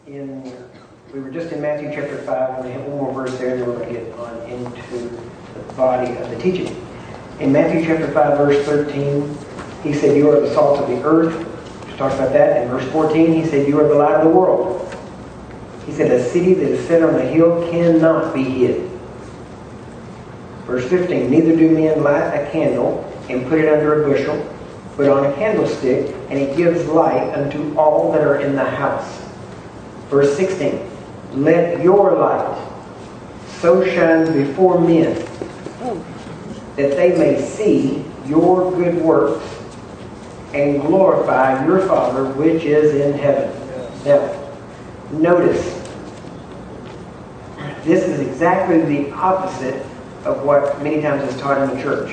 We were just in Matthew chapter 5, and we have one more verse there, and then we're going to get on into the body of the teaching. In Matthew chapter 5, verse 13, he said, "You are the salt of the earth." Just talked about that. In verse 14, he said, "You are the light of the world." He said, "A city that is set on a hill cannot be hid." Verse 15, "Neither do men light a candle and put it under a bushel, but on a candlestick, and it gives light unto all that are in the house." Verse 16, "Let your light so shine before men, that they may see your good works and glorify your Father which is in heaven." Now, notice, this is exactly the opposite of what many times is taught in the church.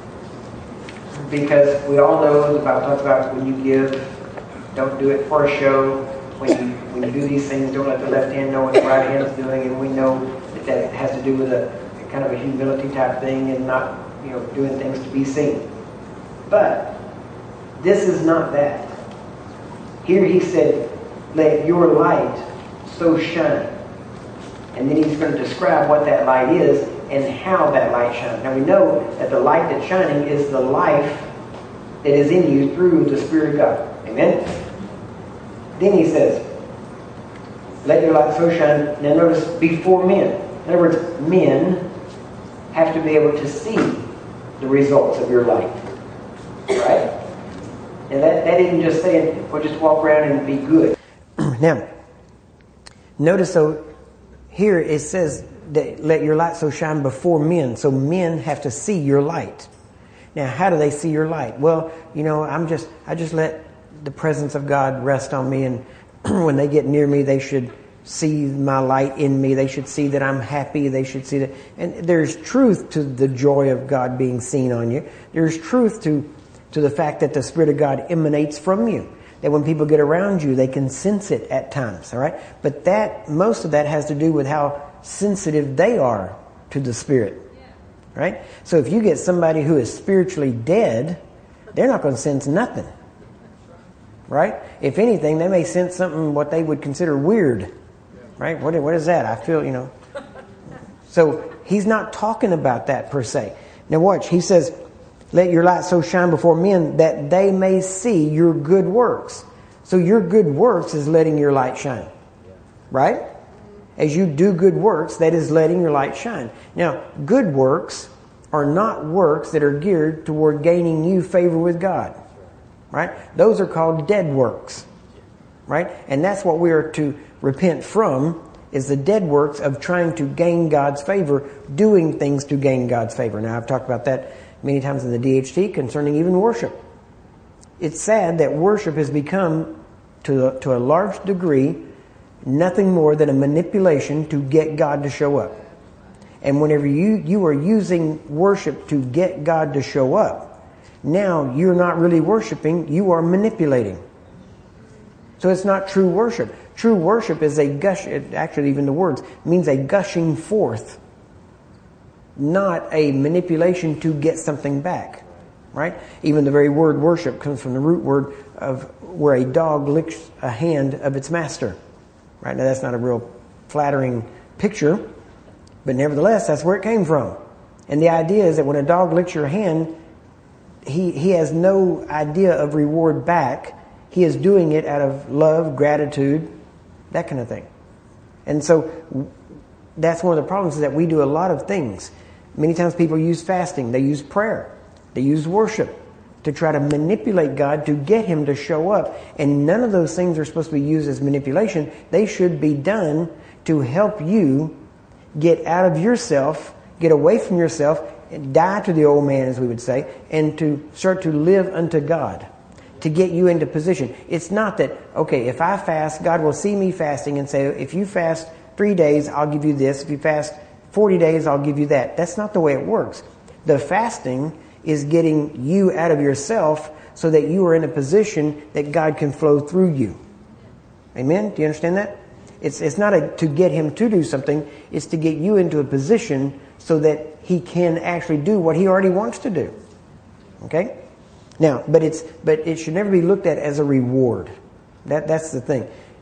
Because we all know the Bible talks about when you give, don't do it for a show. When you do these things, don't let the left hand know what the right hand is doing. And we know that has to do with a kind of a humility type thing and not, doing things to be seen. But this is not that. Here he said, "Let your light so shine." And then he's going to describe what that light is and how that light shines. Now we know that the light that's shining is the life that is in you through the Spirit of God. Amen? Then he says, "Let your light so shine." Now notice, before men. In other words, men have to be able to see the results of your light. Right? And that isn't just saying, well, just walk around and be good. Now, notice though, here it says that let your light so shine before men. So men have to see your light. Now, how do they see your light? Well, I just let the presence of God rest on me, and when they get near me, they should see my light in me. They should see that I'm happy. They should see that. And there's truth to the joy of God being seen on you. There's truth to the fact that the Spirit of God emanates from you. That when people get around you, they can sense it at times. All right, but most of that has to do with how sensitive they are to the Spirit. Right? So if you get somebody who is spiritually dead, they're not going to sense nothing. Right? If anything, they may sense something what they would consider weird. Right? What is that? I feel, So he's not talking about that per se. Now watch. He says, "Let your light so shine before men that they may see your good works." So your good works is letting your light shine. Right? As you do good works, that is letting your light shine. Now, good works are not works that are geared toward gaining you favor with God. Right? Those are called dead works. Right? And that's what we are to repent from, is the dead works of trying to gain God's favor, doing things to gain God's favor. Now, I've talked about that many times in the DHT concerning even worship. It's sad that worship has become, to a large degree, nothing more than a manipulation to get God to show up. And whenever you are using worship to get God to show up, now you're not really worshiping, you are manipulating. So it's not true worship. True worship is a gush, actually even the words, means a gushing forth, not a manipulation to get something back. Right? Even the very word worship comes from the root word of where a dog licks a hand of its master. Right? Now that's not a real flattering picture, but nevertheless, that's where it came from. And the idea is that when a dog licks your hand, he has no idea of reward back. He is doing it out of love, gratitude, that kind of thing. And so that's one of the problems, is that we do a lot of things. Many times people use fasting, they use prayer, they use worship to try to manipulate God to get Him to show up. And none of those things are supposed to be used as manipulation. They should be done to help you get out of yourself, get away from yourself, and die to the old man, as we would say, and to start to live unto God, to get you into position. It's not that, okay, if I fast, God will see me fasting and say, if you fast 3 days, I'll give you this. If you fast 40 days, I'll give you that. That's not the way it works. The fasting is getting you out of yourself so that you are in a position that God can flow through you. Amen? Do you understand that? It's not to get Him to do something. It's to get you into a position so that He can actually do what He already wants to do. Okay? Now, but it should never be looked at as a reward. That's the thing.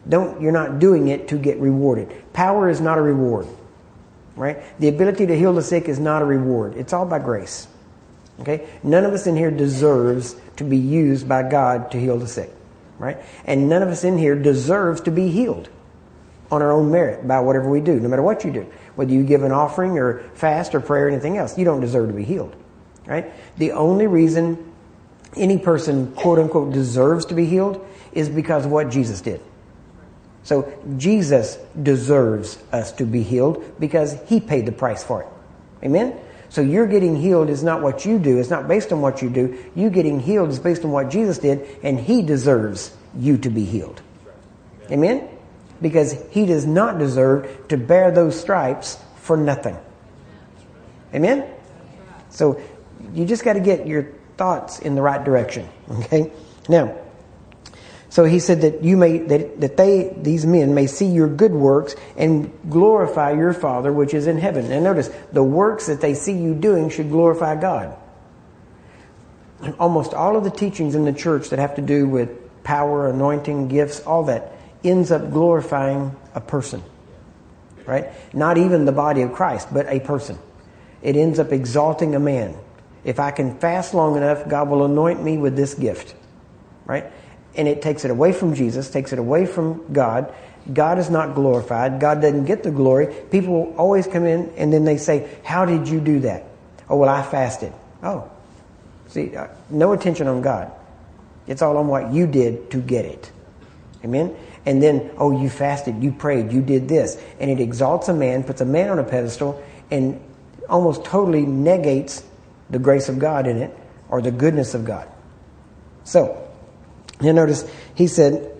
You're not doing it to get rewarded. Power is not a reward. Right? The ability to heal the sick is not a reward. It's all by grace. Okay? None of us in here deserves to be used by God to heal the sick. Right? And none of us in here deserves to be healed on our own merit by whatever we do, no matter what you do. Whether you give an offering or fast or prayer or anything else, you don't deserve to be healed. Right? The only reason any person, quote unquote, deserves to be healed is because of what Jesus did. So Jesus deserves us to be healed because He paid the price for it. Amen? So your getting healed is not what you do. It's not based on what you do. You getting healed is based on what Jesus did, and He deserves you to be healed. Amen? Because He does not deserve to bear those stripes for nothing. Amen? So you just got to get your thoughts in the right direction. Okay? Now, so He said that these men may see your good works and glorify your Father which is in heaven. And notice, the works that they see you doing should glorify God. Almost all of the teachings in the church that have to do with power, anointing, gifts, all that ends up glorifying a person. Right? Not even the body of Christ, but a person. It ends up exalting a man. If I can fast long enough, God will anoint me with this gift. Right? And it takes it away from Jesus, takes it away from God. God is not glorified. God doesn't get the glory. People always come in and then they say, how did you do that? Oh, well, I fasted. Oh, see, no attention on God. It's all on what you did to get it. Amen? And then, oh, you fasted, you prayed, you did this. And it exalts a man, puts a man on a pedestal, and almost totally negates the grace of God in it or the goodness of God. So, you notice, He said,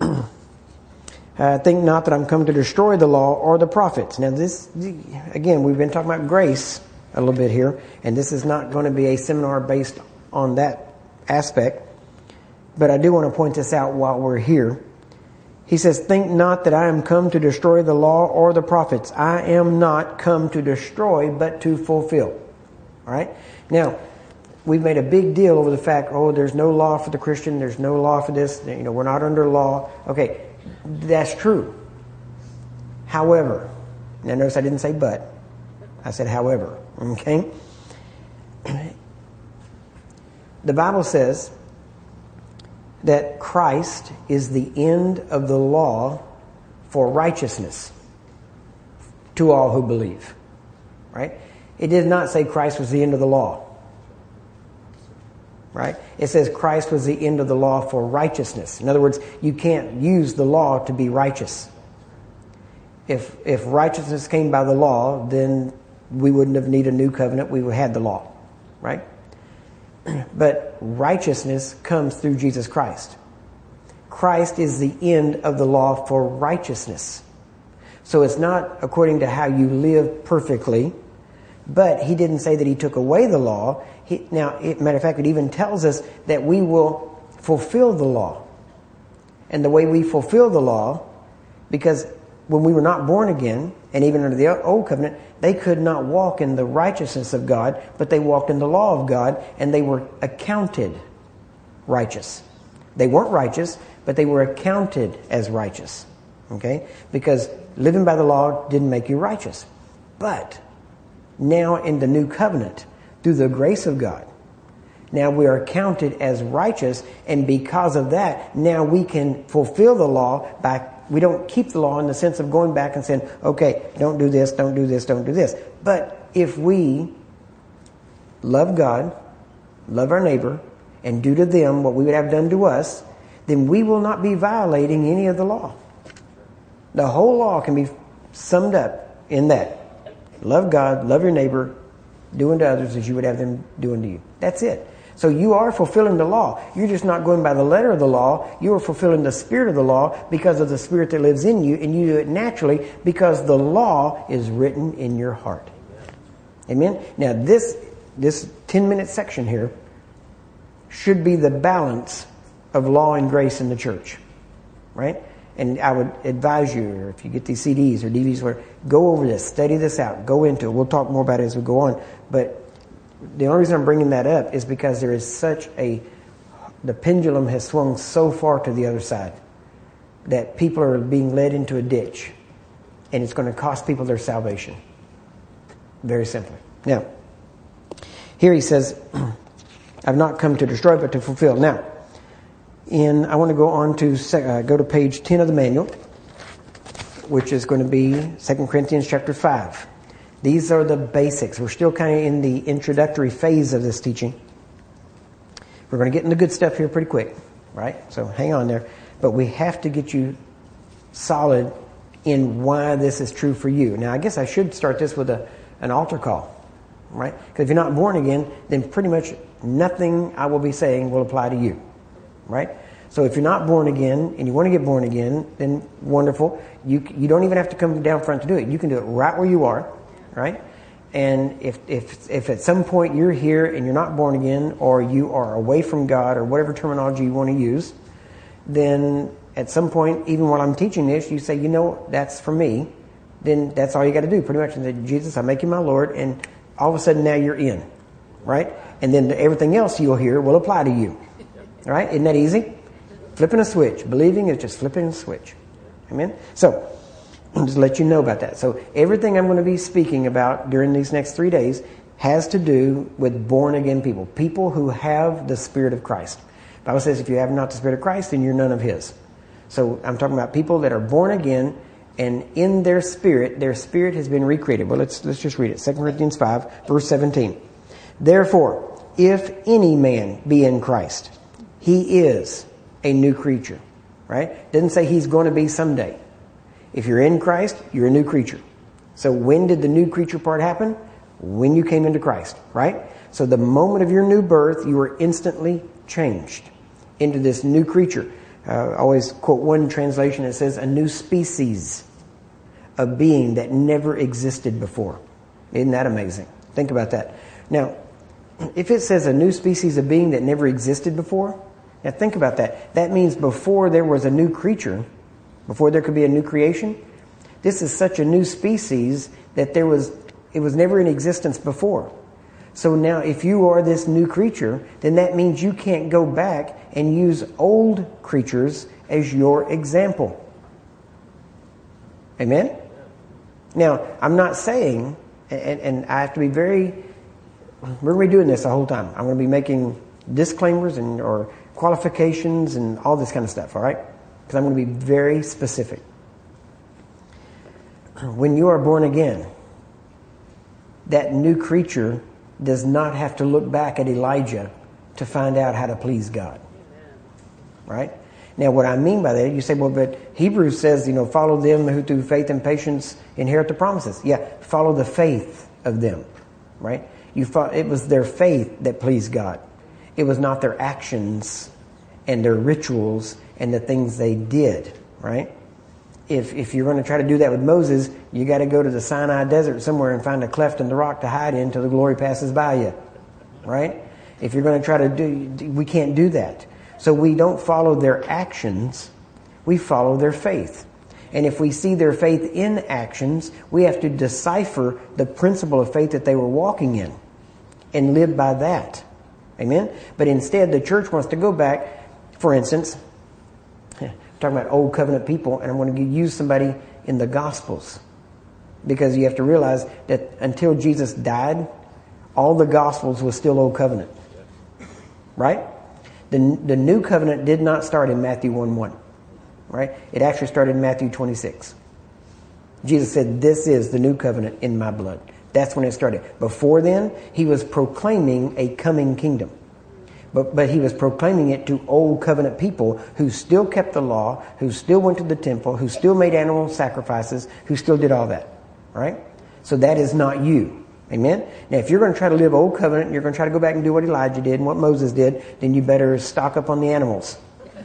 think not that I'm come to destroy the law or the prophets. Now this, again, we've been talking about grace a little bit here, and this is not going to be a seminar based on that aspect. But I do want to point this out while we're here. He says, think not that I am come to destroy the law or the prophets. I am not come to destroy, but to fulfill. All right? Now, we've made a big deal over the fact, oh, there's no law for the Christian, there's no law for this, we're not under law. Okay, that's true. However, now notice I didn't say but, I said however, okay? The Bible says that Christ is the end of the law for righteousness to all who believe, right? It did not say Christ was the end of the law. Right? It says Christ was the end of the law for righteousness. In other words, you can't use the law to be righteous. If righteousness came by the law, then we wouldn't have needed a new covenant. We would have had the law. Right? But righteousness comes through Jesus Christ. Christ is the end of the law for righteousness. So it's not according to how you live perfectly, but He didn't say that He took away the law. Matter of fact, it even tells us that we will fulfill the law. And the way we fulfill the law, because when we were not born again, and even under the old covenant, they could not walk in the righteousness of God, but they walked in the law of God, and they were accounted righteous. They weren't righteous, but they were accounted as righteous. Okay? Because living by the law didn't make you righteous. But now in the new covenant, through the grace of God, now we are counted as righteous, and because of that, now we can fulfill the law by, we don't keep the law in the sense of going back and saying, okay, don't do this, don't do this, don't do this. But if we love God, love our neighbor, and do to them what we would have done to us, then we will not be violating any of the law. The whole law can be summed up in that. Love God, love your neighbor, do unto others as you would have them do unto you. That's it. So you are fulfilling the law. You're just not going by the letter of the law. You are fulfilling the spirit of the law because of the spirit that lives in you, and you do it naturally because the law is written in your heart. Amen? Now this 10-minute section here should be the balance of law and grace in the church. Right? And I would advise you, or if you get these CDs or DVDs, go over this, study this out, go into it. We'll talk more about it as we go on. But the only reason I'm bringing that up is because there is the pendulum has swung so far to the other side. that people are being led into a ditch, and it's going to cost people their salvation. Very simply. Now, here he says, I've not come to destroy, but to fulfill. Now, I want to go on to go to page 10 of the manual, which is going to be 2 Corinthians chapter 5. These are the basics. We're still kind of in the introductory phase of this teaching. We're going to get into good stuff here pretty quick, right? So hang on there. But we have to get you solid in why this is true for you. Now, I guess I should start this with an altar call, right? Because if you're not born again, then pretty much nothing I will be saying will apply to you, right? So if you're not born again and you want to get born again, then wonderful. You don't even have to come down front to do it. You can do it right where you are, right? And if at some point you're here and you're not born again, or you are away from God, or whatever terminology you want to use, then at some point, even while I'm teaching this, you say, that's for me. Then that's all you got to do, pretty much. And say, Jesus, I make you my Lord, and all of a sudden now you're in, right? And then everything else you'll hear will apply to you, right? Isn't that easy? Flipping a switch. Believing is just flipping a switch. Amen? So, I'll just let you know about that. So everything I'm going to be speaking about during these next 3 days has to do with born-again people. People who have the Spirit of Christ. The Bible says if you have not the Spirit of Christ, then you're none of His. So I'm talking about people that are born again, and in their spirit has been recreated. Well, let's just read it. 2 Corinthians 5, verse 17. Therefore, if any man be in Christ, he is a new creature. Right? Doesn't say he's going to be someday. If you're in Christ, you're a new creature. So when did the new creature part happen? When you came into Christ, right? So the moment of your new birth, you were instantly changed into this new creature. I always quote one translation that says, a new species of being that never existed before. Isn't that amazing? Think about that. Now, if it says a new species of being that never existed before, now think about that. That means before there was a new creature, before there could be a new creation, this is such a new species that it was never in existence before. So now if you are this new creature, then that means you can't go back and use old creatures as your example. Amen? Now, I'm not saying, and I have to be we're going to be doing this the whole time. I'm going to be making disclaimers or qualifications and all this kind of stuff, all right? Because I'm going to be very specific. When you are born again, that new creature does not have to look back at Elijah to find out how to please God. Right? Now, what I mean by that, you say, well, but Hebrews says, follow them who through faith and patience inherit the promises. Yeah, follow the faith of them. Right? It was their faith that pleased God. It was not their actions and their rituals and the things they did. Right? If you're going to try to do that with Moses, you got to go to the Sinai desert somewhere and find a cleft in the rock to hide in till the glory passes by you. Right? If you're going to try to we can't do that. So we don't follow their actions, we follow their faith. And if we see their faith in actions, we have to decipher the principle of faith that they were walking in and live by that. Amen? But instead, the church wants to go back, for instance, I'm talking about old covenant people, and I'm going to use somebody in the Gospels. Because you have to realize that until Jesus died, all the Gospels was still old covenant. Right? The new covenant did not start in Matthew 1:1. Right? It actually started in Matthew 26. Jesus said, this is the new covenant in my blood. That's when it started. Before then, he was proclaiming a coming kingdom. But he was proclaiming it to old covenant people who still kept the law, who still went to the temple, who still made animal sacrifices, who still did all that. Right? So that is not you. Amen? Now, if you're going to try to live old covenant, and you're going to try to go back and do what Elijah did and what Moses did, then you better stock up on the animals.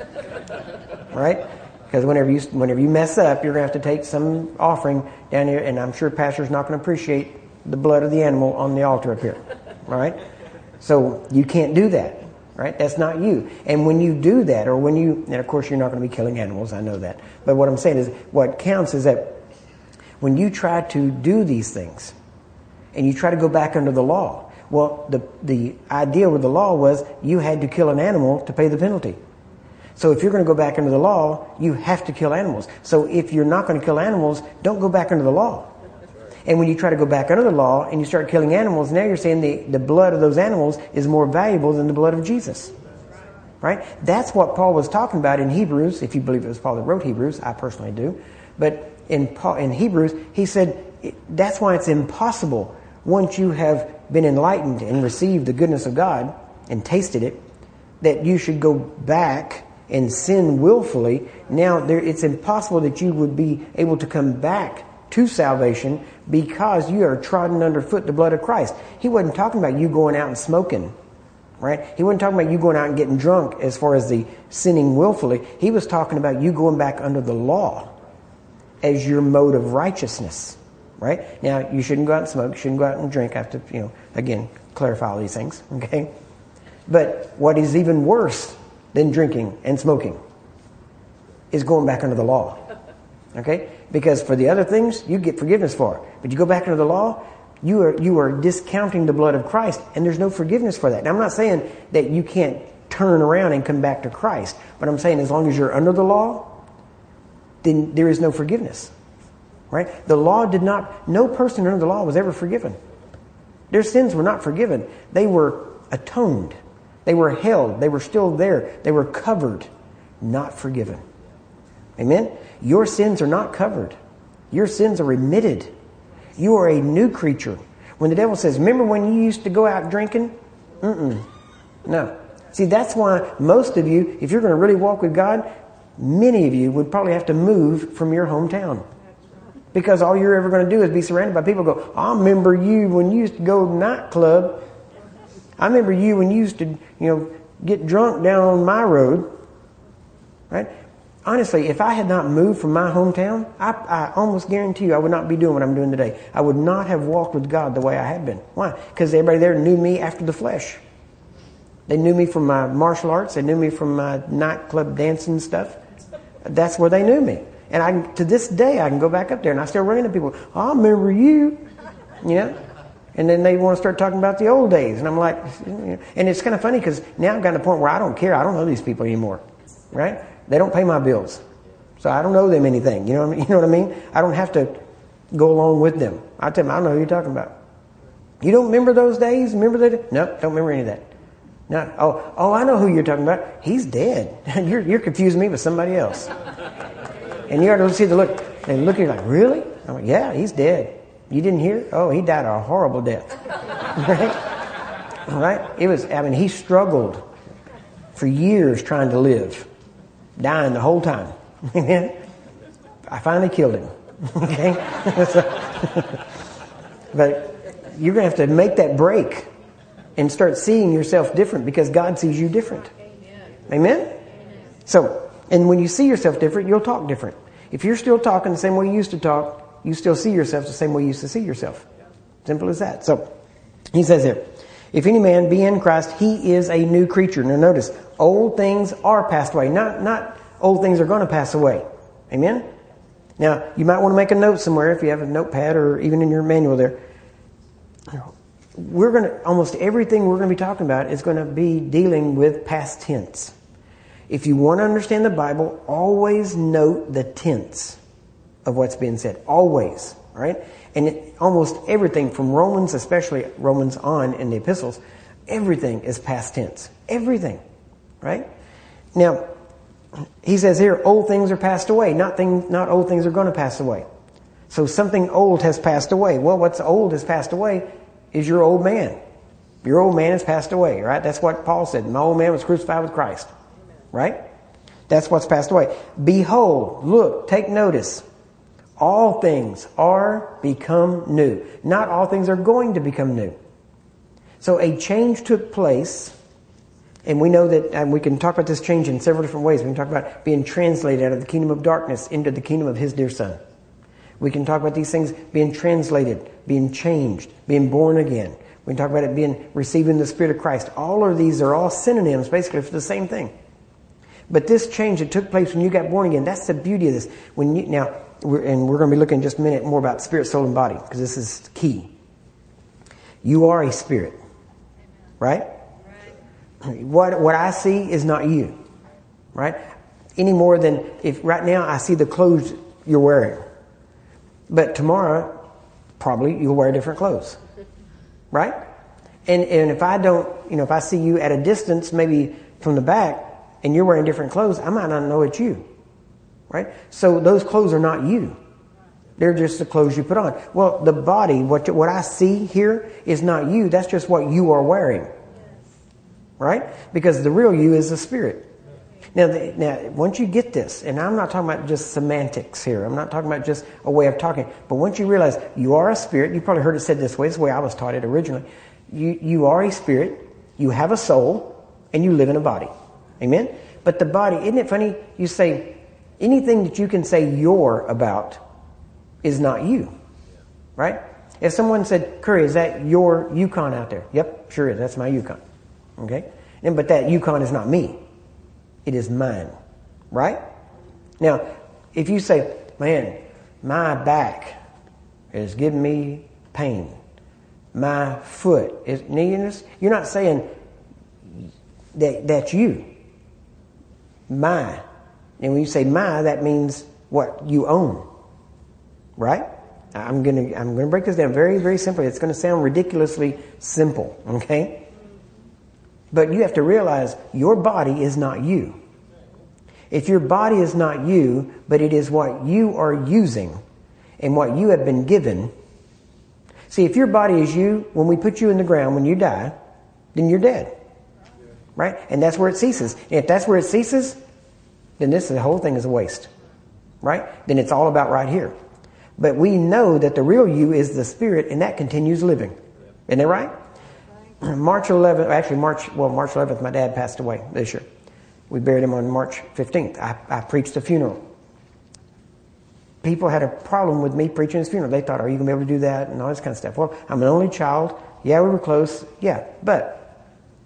Right? Because whenever you mess up, you're going to have to take some offering down here, and I'm sure Pastor's not going to appreciate the blood of the animal on the altar up here. Right? So you can't do that. Right? That's not you. And when you do that, and of course you're not going to be killing animals, I know that. But what I'm saying is, what counts is that when you try to do these things, and you try to go back under the law. Well, the idea with the law was you had to kill an animal to pay the penalty. So if you're going to go back under the law, you have to kill animals. So if you're not going to kill animals, don't go back under the law. And when you try to go back under the law and you start killing animals, now you're saying the blood of those animals is more valuable than the blood of Jesus. Right? That's what Paul was talking about in Hebrews, if you believe it was Paul that wrote Hebrews. I personally do. But in Hebrews, he said that's why it's impossible, once you have been enlightened and received the goodness of God and tasted it, that you should go back and sin willfully. Now, it's impossible that you would be able to come back to salvation because you are trodden underfoot the blood of Christ. He wasn't talking about you going out and smoking, right? He wasn't talking about you going out and getting drunk as far as the sinning willfully. He was talking about you going back under the law as your mode of righteousness, right? Now, you shouldn't go out and smoke, you shouldn't go out and drink. I have to, again, clarify all these things, okay? But what is even worse than drinking and smoking is going back under the law, okay? Because for the other things, you get forgiveness for. But you go back under the law, you are discounting the blood of Christ, and there's no forgiveness for that. Now, I'm not saying that you can't turn around and come back to Christ, but I'm saying as long as you're under the law, then there is no forgiveness, right? The law no person under the law was ever forgiven. Their sins were not forgiven. They were atoned. They were held. They were still there. They were covered, not forgiven. Amen? Your sins are not covered. Your sins are remitted. You are a new creature. When the devil says, remember when you used to go out drinking? No. See, that's why most of you, if you're going to really walk with God, many of you would probably have to move from your hometown. Because all you're ever going to do is be surrounded by people who go, I remember you when you used to go to nightclub. I remember you when you used to, get drunk down on my road. Right? Honestly, if I had not moved from my hometown, I almost guarantee you I would not be doing what I'm doing today. I would not have walked with God the way I had been. Why? Because everybody there knew me after the flesh. They knew me from my martial arts. They knew me from my nightclub dancing stuff. That's where they knew me. And to this day, I can go back up there and I still run into people. I remember you. And then they want to start talking about the old days. And I'm like, and it's kind of funny because now I've gotten to the point where I don't care. I don't know these people anymore. Right? They don't pay my bills. So I don't owe them anything. You know what I mean? I don't have to go along with them. I tell them, I don't know who you're talking about. You don't remember those days? Remember that? No, don't remember any of that. No. Oh, I know who you're talking about. He's dead. You're confusing me with somebody else. And you ought to see the look. They look at you like, really? I'm like, yeah, he's dead. You didn't hear? Oh, he died a horrible death. Right? He struggled for years trying to live. Dying the whole time. Amen? I finally killed him. Okay? But you're going to have to make that break and start seeing yourself different because God sees you different. Amen? So, and when you see yourself different, you'll talk different. If you're still talking the same way you used to talk, you still see yourself the same way you used to see yourself. Simple as that. So, he says here, if any man be in Christ, he is a new creature. Now notice, old things are passed away. Not old things are going to pass away. Amen? Now, you might want to make a note somewhere if you have a notepad or even in your manual there. Almost everything we're going to be talking about is going to be dealing with past tense. If you want to understand the Bible, always note the tense of what's being said. Always. Right? And almost everything from Romans, especially Romans on in the epistles, everything is past tense. Everything. Right? Now, he says here, old things are passed away. Not old things are going to pass away. So something old has passed away. Well, what's old has passed away is your old man. Your old man has passed away, right? That's what Paul said. My old man was crucified with Christ. Right? That's what's passed away. Behold, look, take notice. All things are become new. Not all things are going to become new. So a change took place, and we know that, and we can talk about this change in several different ways. We can talk about being translated out of the kingdom of darkness into the kingdom of His dear Son. We can talk about these things being translated, being changed, being born again. We can talk about it being receiving the Spirit of Christ. All of these are all synonyms basically for the same thing. But this change that took place when you got born again, that's the beauty of this. We're going to be looking in just a minute more about spirit, soul, and body, because this is key. You are a spirit. Right? What I see is not you. right? Any more than if right now I see the clothes you're wearing. But tomorrow, probably you'll wear different clothes, right? And if I don't, if I see you at a distance, maybe from the back, and you're wearing different clothes, I might not know it's you, right? So those clothes are not you. They're just the clothes you put on. Well, the body, what I see here is not you. That's just what you are wearing, right? Because the real you is the spirit. Now, once you get this, and I'm not talking about just semantics here. I'm not talking about just a way of talking. But once you realize you are a spirit, you probably heard it said this way. This is the way I was taught it originally. You are a spirit, you have a soul, and you live in a body. Amen? But the body, isn't it funny? You say, anything that you can say you're about is not you. Right? If someone said, Curry, is that your Yukon out there? Yep, sure is. That's my Yukon. Okay? But that Yukon is not me. It is mine. Right? Now, if you say, man, my back is giving me pain. My foot is neediness. You're not saying that's you. My. And when you say my, that means what you own. Right? I'm gonna break this down very, very simply. It's gonna sound ridiculously simple, okay? But you have to realize your body is not you. If your body is not you, but it is what you are using and what you have been given. See, if your body is you, when we put you in the ground, when you die, then you're dead. Right? And that's where it ceases. And if that's where it ceases, then the whole thing is a waste. Right? Then it's all about right here. But we know that the real you is the spirit, and that continues living. Isn't that right? March 11th, my dad passed away this year. We buried him on March 15th. I preached a funeral. People had a problem with me preaching his funeral. They thought, are you going to be able to do that? And all this kind of stuff. Well, I'm an only child. Yeah, we were close. Yeah, but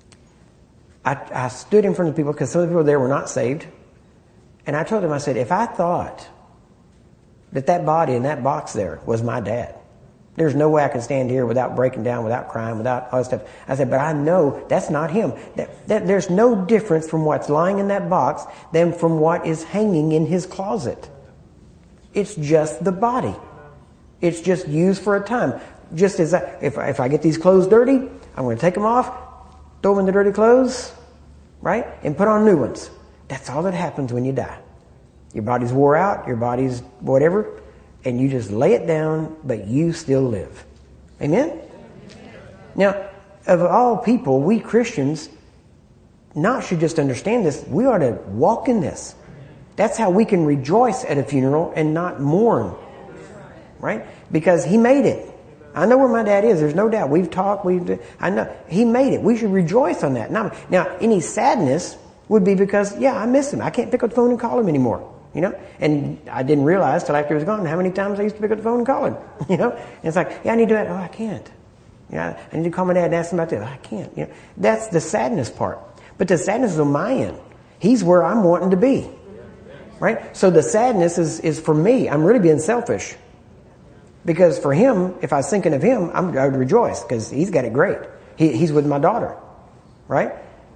I stood in front of people because some of the people there were not saved. And I told them, I said, if I thought that body in that box there was my dad, there's no way I can stand here without breaking down, without crying, without all this stuff. I said, but I know that's not him. That there's no difference from what's lying in that box than from what is hanging in his closet. It's just the body. It's just used for a time. Just as if I get these clothes dirty, I'm going to take them off, throw them in the dirty clothes, right? And put on new ones. That's all that happens when you die. Your body's wore out, your body's whatever, and you just lay it down, but you still live. Amen? Now, of all people, we Christians should just understand this. We ought to walk in this. That's how we can rejoice at a funeral and not mourn. Right? Because he made it. I know where my dad is. There's no doubt. We've talked. I know. He made it. We should rejoice on that. Now, any sadness would be because, I miss him. I can't pick up the phone and call him anymore. And I didn't realize till after he was gone how many times I used to pick up the phone and call him. And it's like, I need to do that. Oh, I can't. I need to call my dad and ask him about this. I can't. That's the sadness part. But the sadness is on my end. He's where I'm wanting to be. Right? So the sadness is for me. I'm really being selfish. Because for him, if I was thinking of him, I would rejoice because he's got it great. He's with my daughter. Right?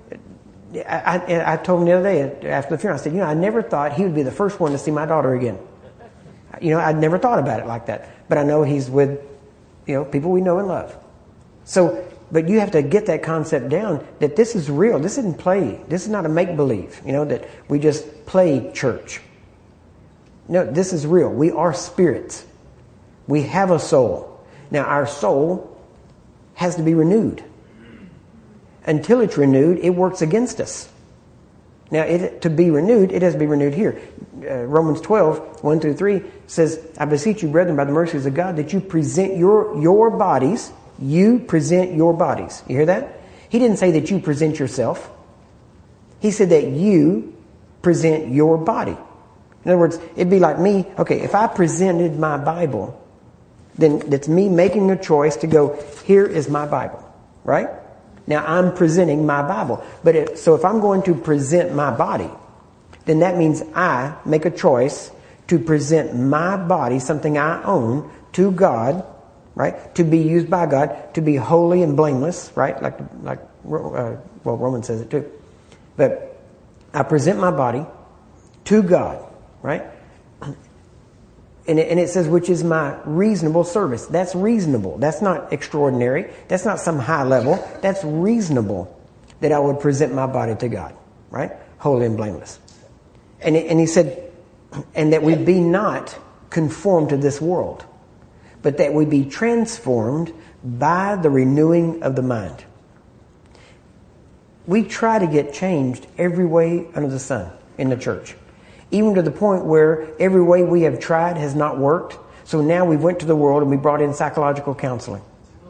I told him the other day after the funeral, I said, I never thought he would be the first one to see my daughter again. I'd never thought about it like that. But I know he's with, people we know and love. So, but you have to get that concept down that this is real. This isn't play. This is not a make-believe, that we just play church. No, this is real. We are spirits. We have a soul. Now, our soul has to be renewed. Until it's renewed, it works against us. Now, to be renewed, it has to be renewed here. Romans 12, 1 through 3 says, I beseech you, brethren, by the mercies of God, that you present your bodies. You present your bodies. You hear that? He didn't say that you present yourself. He said that you present your body. In other words, it'd be like me, if I presented my Bible, then that's me making a choice to go, here is my Bible. Right? Now, I'm presenting my Bible. So if I'm going to present my body, then that means I make a choice to present my body, something I own, to God, right? To be used by God, to be holy and blameless, right? Like Romans says it too. But I present my body to God, right? And it says, which is my reasonable service. That's reasonable. That's not extraordinary. That's not some high level. That's reasonable that I would present my body to God, right? Holy and blameless. And he said, and that we be not conformed to this world, but that we be transformed by the renewing of the mind. We try to get changed every way under the sun in the church. Even to the point where every way we have tried has not worked. So now we went to the world and we brought in psychological counseling.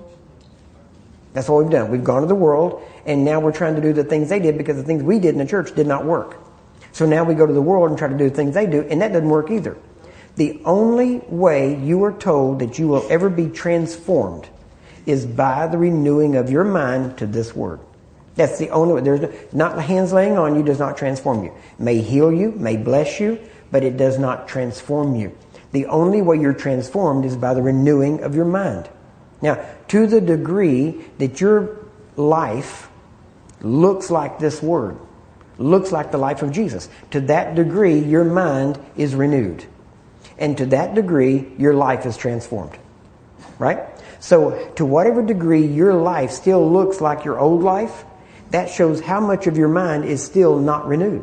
That's what we've done. We've gone to the world and now we're trying to do the things they did because the things we did in the church did not work. So now we go to the world and try to do the things they do, and that doesn't work either. The only way you are told that you will ever be transformed is by the renewing of your mind to this word. That's the only way. There's not the hands laying on you does not transform you. It may heal you, may bless you, but it does not transform you. The only way you're transformed is by the renewing of your mind. Now, to the degree that your life looks like this word, looks like the life of Jesus, to that degree your mind is renewed. And to that degree your life is transformed. Right? So to whatever degree your life still looks like your old life, that shows how much of your mind is still not renewed.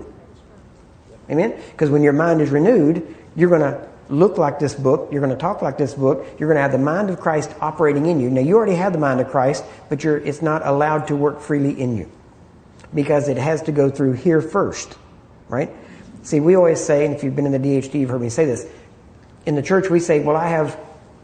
Amen? Because when your mind is renewed, you're going to look like this book. You're going to talk like this book. You're going to have the mind of Christ operating in you. Now, you already have the mind of Christ, but it's not allowed to work freely in you because it has to go through here first. Right? See, we always say, and if you've been in the DHT, you've heard me say this. In the church, we say, well, I have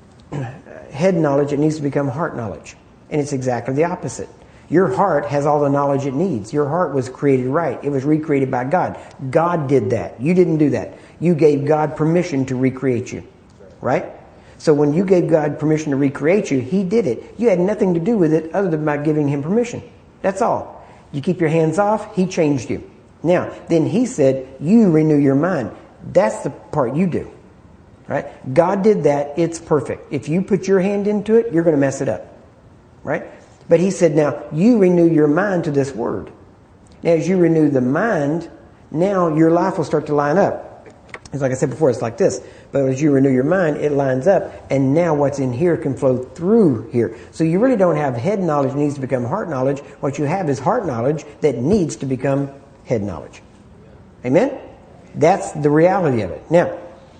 head knowledge. It needs to become heart knowledge. And it's exactly the opposite. Your heart has all the knowledge it needs. Your heart was created right. It was recreated by God. God did that. You didn't do that. You gave God permission to recreate you. Right? So when you gave God permission to recreate you, He did it. You had nothing to do with it other than by giving Him permission. That's all. You keep your hands off, He changed you. Now, then He said, you renew your mind. That's the part you do. Right? God did that. It's perfect. If you put your hand into it, you're going to mess it up. Right? But He said, now, you renew your mind to this word. Now, as you renew the mind, now your life will start to line up. It's like I said before, it's like this. But as you renew your mind, it lines up. And now what's in here can flow through here. So you really don't have head knowledge that needs to become heart knowledge. What you have is heart knowledge that needs to become head knowledge. Amen? That's the reality of it. Now,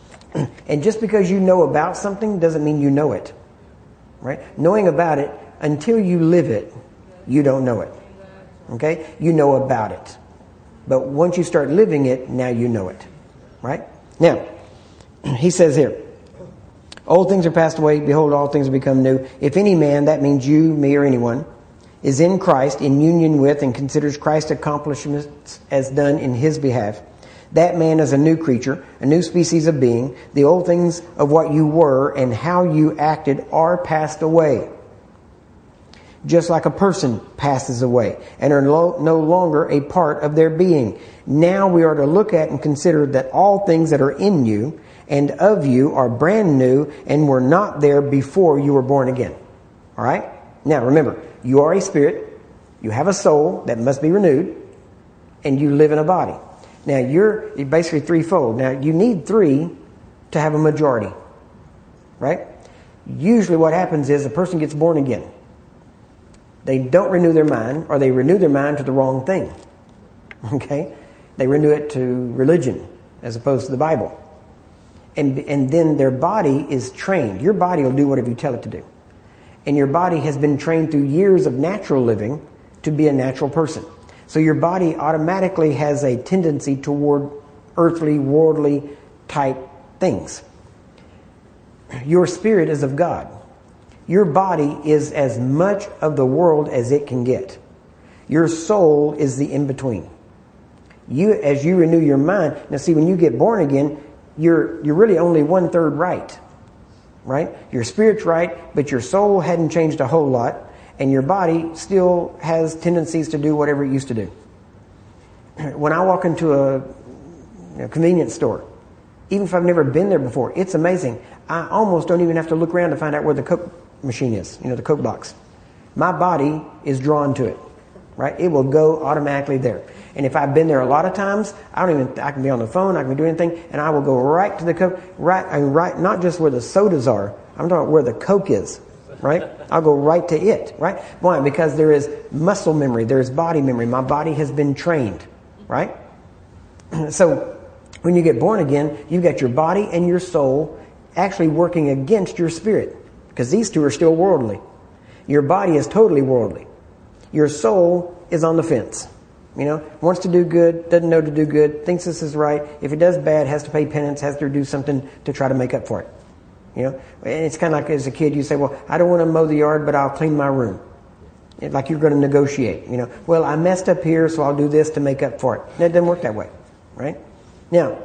and just because you know about something doesn't mean you know it. Right? Knowing about it, until you live it, you don't know it. Okay? You know about it. But once you start living it, now you know it. Right? Now, he says here, old things are passed away, behold, all things have become new. If any man, that means you, me, or anyone, is in Christ, in union with, and considers Christ's accomplishments as done in his behalf, that man is a new creature, a new species of being. The old things of what you were and how you acted are passed away. Just like a person passes away and are no longer a part of their being. Now we are to look at and consider that all things that are in you and of you are brand new and were not there before you were born again. All right? Now remember, you are a spirit, you have a soul that must be renewed, and you live in a body. Now you're basically threefold. Now you need three to have a majority. Right? Usually what happens is a person gets born again. They don't renew their mind, or they renew their mind to the wrong thing. Okay? They renew it to religion as opposed to the Bible. And then their body is trained. Your body will do whatever you tell it to do. And your body has been trained through years of natural living to be a natural person. So your body automatically has a tendency toward earthly, worldly type things. Your spirit is of God. Your body is as much of the world as it can get. Your soul is the in-between. As you renew your mind, now see, when you get born again, you're really only 1/3 right. Right? Your spirit's right, but your soul hadn't changed a whole lot, and your body still has tendencies to do whatever it used to do. When I walk into a convenience store, even if I've never been there before, it's amazing. I almost don't even have to look around to find out where the Coke machine is, the Coke box. My body is drawn to it. right? It will go automatically there. And if I've been there a lot of times, I can be on the phone, I can do anything, and I will go right to the Coke, right, not just where the sodas are, I'm talking about where the Coke is, right? I'll go right to it, right? Why? Because there is muscle memory, there is body memory. My body has been trained, right? So when you get born again, you've got your body and your soul actually working against your spirit, because these two are still worldly. Your body is totally worldly. Your soul is on the fence. Wants to do good, doesn't know to do good, thinks this is right. If it does bad, has to pay penance, has to do something to try to make up for it. And it's kind of like as a kid, you say, well, I don't want to mow the yard, but I'll clean my room. Like you're going to negotiate. Well, I messed up here, so I'll do this to make up for it. And it doesn't work that way, right? Now,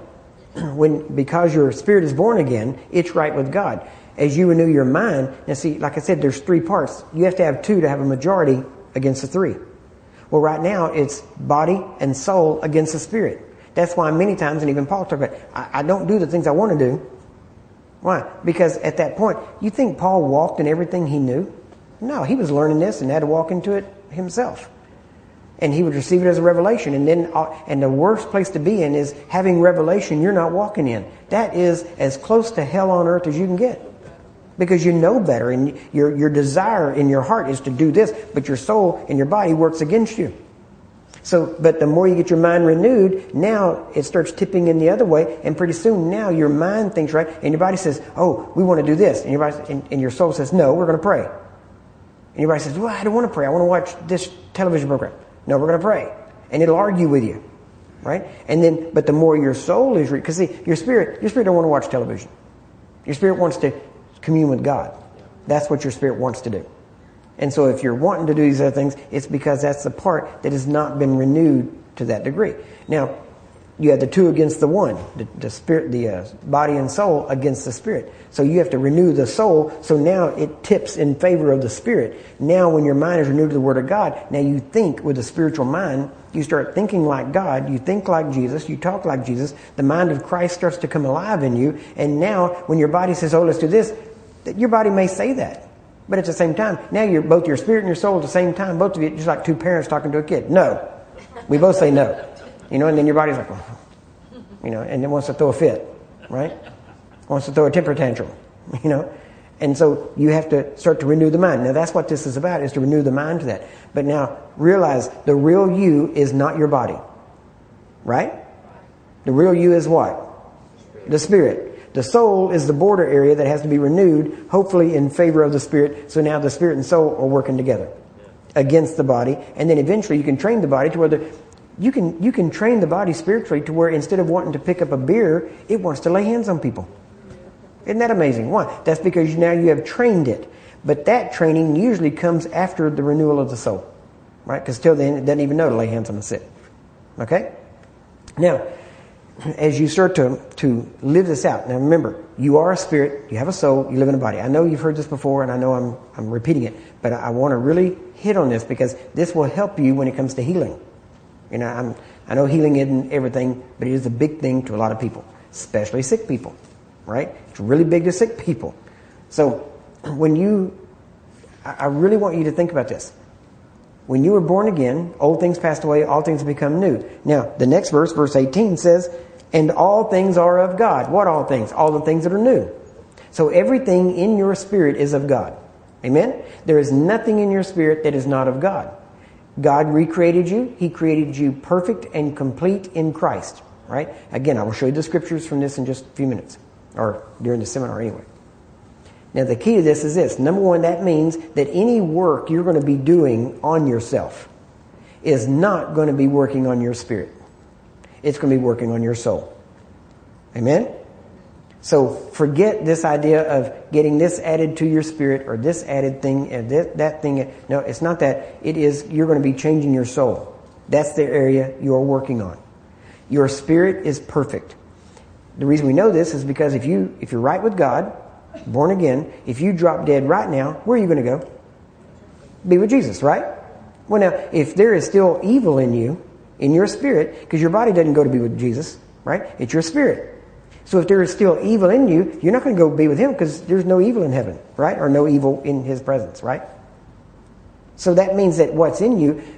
because your spirit is born again, it's right with God. As you renew your mind, now see, like I said, there's 3 parts. You have to have 2 to have a majority against the 3. Well, right now, it's body and soul against the spirit. That's why many times, and even Paul talked about, I don't do the things I want to do. Why? Because at that point, you think Paul walked in everything he knew? No, he was learning this and had to walk into it himself. And he would receive it as a revelation. And the worst place to be in is having revelation you're not walking in. That is as close to hell on earth as you can get. Because you know better, and your desire in your heart is to do this, but your soul and your body works against you. So, but the more you get your mind renewed, now it starts tipping in the other way, and pretty soon now your mind thinks right, and your body says, oh, we want to do this. And your soul says, no, we're going to pray. And your body says, well, I don't want to pray. I want to watch this television program. No, we're going to pray. And it'll argue with you, right? But the more your soul is, because see, your spirit don't want to watch television. Your spirit wants to commune with God. That's what your spirit wants to do. And so if you're wanting to do these other things, it's because that's the part that has not been renewed to that degree. Now, you have the 2 against the 1, the spirit, the body and soul against the spirit. So you have to renew the soul. So now it tips in favor of the spirit. Now when your mind is renewed to the Word of God, now you think with a spiritual mind. You start thinking like God. You think like Jesus. You talk like Jesus. The mind of Christ starts to come alive in you. And now when your body says, oh, let's do this, your body may say that. But at the same time, now you're both your spirit and your soul at the same time, both of you, just like 2 parents talking to a kid. No. We both say no. And then your body's like, and then wants to throw a fit, right? Wants to throw a temper tantrum, And so you have to start to renew the mind. Now that's what this is about, is to renew the mind to that. But now realize the real you is not your body, right? The real you is what? The spirit. The soul is the border area that has to be renewed, hopefully in favor of the spirit. So now the spirit and soul are working together against the body. And then eventually you can train the body to where you can train the body spiritually to where instead of wanting to pick up a beer, it wants to lay hands on people. Isn't that amazing? Why? That's because now you have trained it. But that training usually comes after the renewal of the soul, right? Because till then it doesn't even know to lay hands on the sick. Okay? Now, as you start to live this out, now remember, you are a spirit, you have a soul, you live in a body. I know you've heard this before, and I know I'm repeating it, but I want to really hit on this because this will help you when it comes to healing. I know healing isn't everything, but it is a big thing to a lot of people, especially sick people, right? It's really big to sick people. So I really want you to think about this. When you were born again, old things passed away, all things become new. Now, the next verse, verse 18 says, and all things are of God. What all things? All the things that are new. So everything in your spirit is of God. Amen? There is nothing in your spirit that is not of God. God recreated you. He created you perfect and complete in Christ. Right? Again, I will show you the scriptures from this in just a few minutes. Or during the seminar anyway. Now the key to this is this. Number 1, that means that any work you're going to be doing on yourself is not going to be working on your spirit. It's going to be working on your soul. Amen? So forget this idea of getting this added to your spirit or this added thing and that thing. No, it's not that. It is you're going to be changing your soul. That's the area you're working on. Your spirit is perfect. The reason we know this is because if you're right with God, born again, if you drop dead right now, where are you going to go? Be with Jesus, right? Well, now, if there is still evil in you, in your spirit, because your body doesn't go to be with Jesus, right? It's your spirit. So if there is still evil in you, you're not going to go be with him because there's no evil in heaven, right? Or no evil in his presence, right? So that means that what's in you,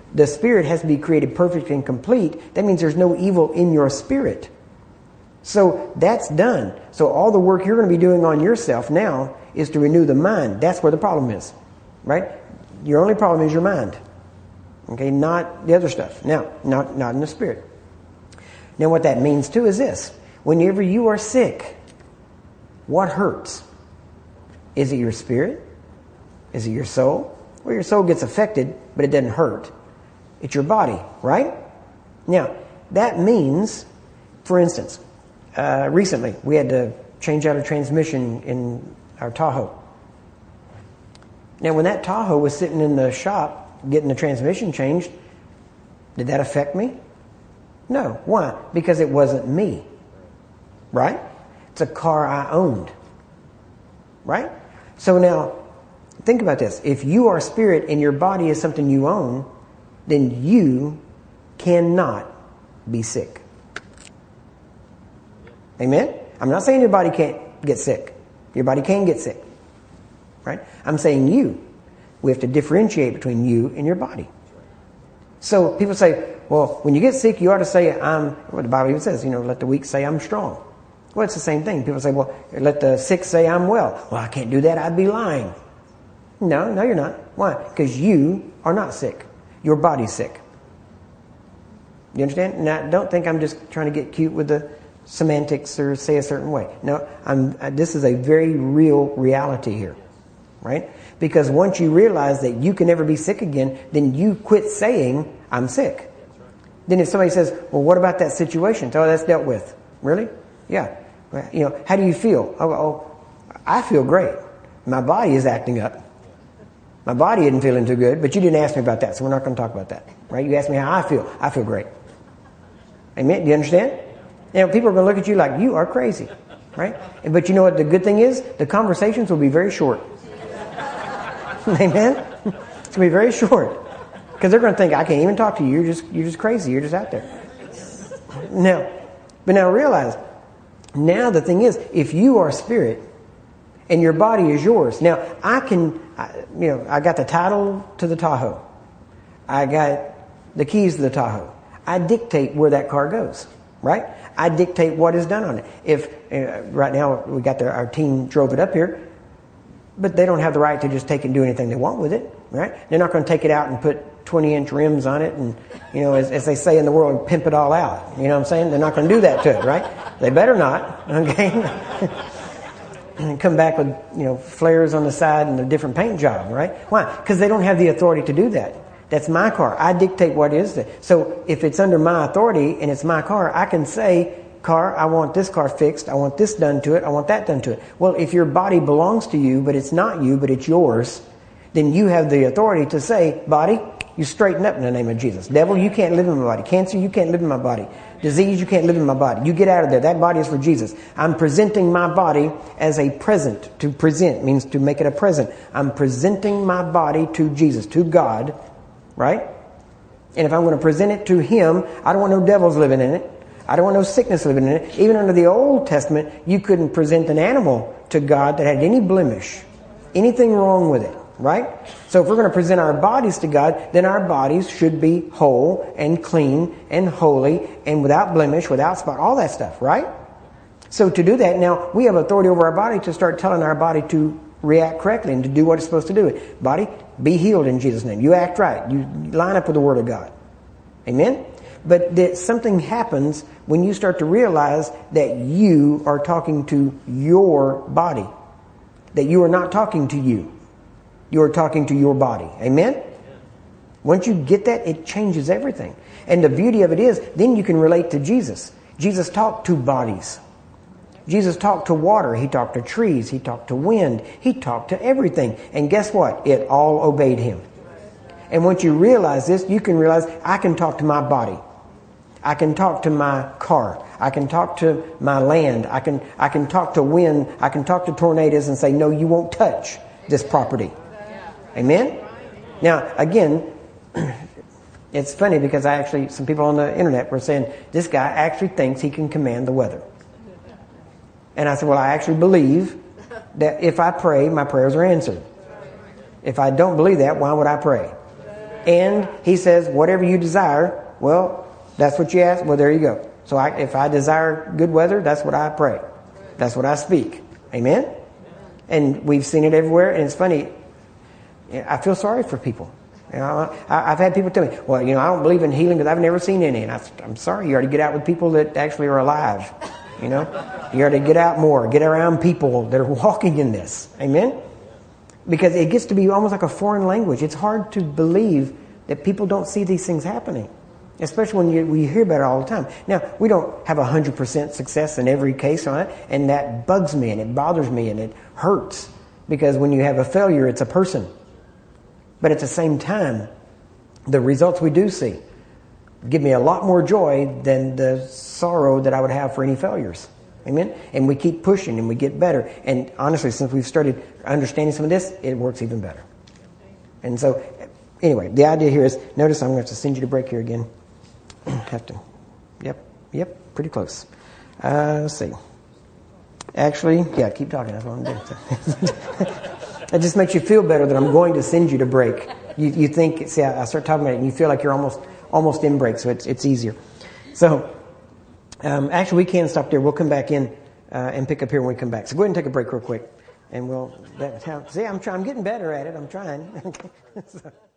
The spirit has to be created perfect and complete. That means there's no evil in your spirit. So that's done. So all the work you're going to be doing on yourself now is to renew the mind. That's where the problem is, right? Your only problem is your mind. Okay, not the other stuff. Now, not in the spirit. Now what that means too is this. Whenever you are sick, what hurts? Is it your spirit? Is it your soul? Well, your soul gets affected, but it doesn't hurt. It's your body, right? Now, that means, for instance, recently we had to change out a transmission in our Tahoe. Now, when that Tahoe was sitting in the shop getting the transmission changed, did that affect me? No. Why? Because it wasn't me. Right? It's a car I owned. Right? So now, think about this. If you are spirit and your body is something you own, then you cannot be sick. Amen? I'm not saying your body can't get sick. Your body can get sick. Right? I'm saying you. We have to differentiate between you and your body. So people say, well, when you get sick, you ought to say, what the Bible even says, let the weak say I'm strong. Well, it's the same thing. People say, well, let the sick say I'm well. Well, I can't do that. I'd be lying. No, you're not. Why? Because you are not sick. Your body's sick. You understand? Now, don't think I'm just trying to get cute with the semantics or say a certain way. No, this is a very real reality here. Right? Because once you realize that you can never be sick again, then you quit saying, I'm sick. Then if somebody says, well, what about that situation? Oh, that's dealt with. Really? Yeah. How do you feel? Oh, I feel great. My body is acting up. My body isn't feeling too good, but you didn't ask me about that, so we're not going to talk about that. Right? You asked me how I feel. I feel great. Amen? Do you understand? People are going to look at you like you are crazy. Right? But you know what the good thing is? The conversations will be very short. Amen? It's going to be very short. Because they're going to think, I can't even talk to you. You're just crazy. You're just out there. Now realize, now the thing is, if you are spirit and your body is yours. Now, I got the title to the Tahoe. I got the keys to the Tahoe. I dictate where that car goes. Right? I dictate what is done on it. If right now we got our team drove it up here, but they don't have the right to just take it and do anything they want with it, right? They're not going to take it out and put 20-inch rims on it and, as they say in the world, pimp it all out. You know what I'm saying? They're not going to do that to it, right? They better not, okay? And come back with, flares on the side and a different paint job, right? Why? Because they don't have the authority to do that. That's my car. I dictate what is it. So if it's under my authority and it's my car, I can say, car, I want this car fixed. I want this done to it. I want that done to it. Well, if your body belongs to you, but it's not you, but it's yours, then you have the authority to say, body, you straighten up in the name of Jesus. Devil, you can't live in my body. Cancer, you can't live in my body. Disease, you can't live in my body. You get out of there. That body is for Jesus. I'm presenting my body as a present. To present means to make it a present. I'm presenting my body to Jesus, to God, right? And if I'm going to present it to Him, I don't want no devils living in it. I don't want no sickness living in it. Even under the Old Testament, you couldn't present an animal to God that had any blemish, anything wrong with it, right? So if we're going to present our bodies to God, then our bodies should be whole and clean and holy and without blemish, without spot, all that stuff, right? So to do that, now we have authority over our body to start telling our body to react correctly and to do what it's supposed to do. Body, be healed in Jesus' name. You act right. You line up with the Word of God. Amen? But something happens when you start to realize that you are talking to your body. That you are not talking to you. You are talking to your body. Amen? Once you get that, it changes everything. And the beauty of it is, then you can relate to Jesus. Jesus talked to bodies. Jesus talked to water. He talked to trees. He talked to wind. He talked to everything. And guess what? It all obeyed Him. And once you realize this, you can realize, I can talk to my body. I can talk to my car. I can talk to my land. I can talk to wind. I can talk to tornadoes and say, no, you won't touch this property. Amen? Now, again, it's funny because some people on the internet were saying, this guy actually thinks he can command the weather. And I said, well, I actually believe that if I pray, my prayers are answered. If I don't believe that, why would I pray? And he says, whatever you desire, well, that's what you ask. Well, there you go. So if I desire good weather, that's what I pray. That's what I speak. Amen? And we've seen it everywhere. And it's funny, I feel sorry for people. You know, I've had people tell me, well, you know, I don't believe in healing because I've never seen any. And I'm sorry, you ought to get out with people that actually are alive. You know, you ought to get out more, get around people that are walking in this. Amen? Because it gets to be almost like a foreign language. It's hard to believe that people don't see these things happening, especially when we hear about it all the time. Now, we don't have 100% success in every case on it, and that bugs me, and it bothers me, and it hurts, because when you have a failure, it's a person. But at the same time, the results we do see give me a lot more joy than the sorrow that I would have for any failures. Amen? And we keep pushing and we get better. And honestly, since we've started understanding some of this, it works even better. And so, anyway, the idea here is, notice I'm going to have to send you to break here again. Have to. Yep, pretty close. Let's see. Actually, yeah, keep talking. That's what I'm doing. It just makes you feel better that I'm going to send you to break. You think, see, I start talking about it and you feel like you're almost in break, so it's easier. So, actually, we can stop there. We'll come back in and pick up here when we come back. So go ahead and take a break real quick, and I'm getting better at it. I'm trying. So,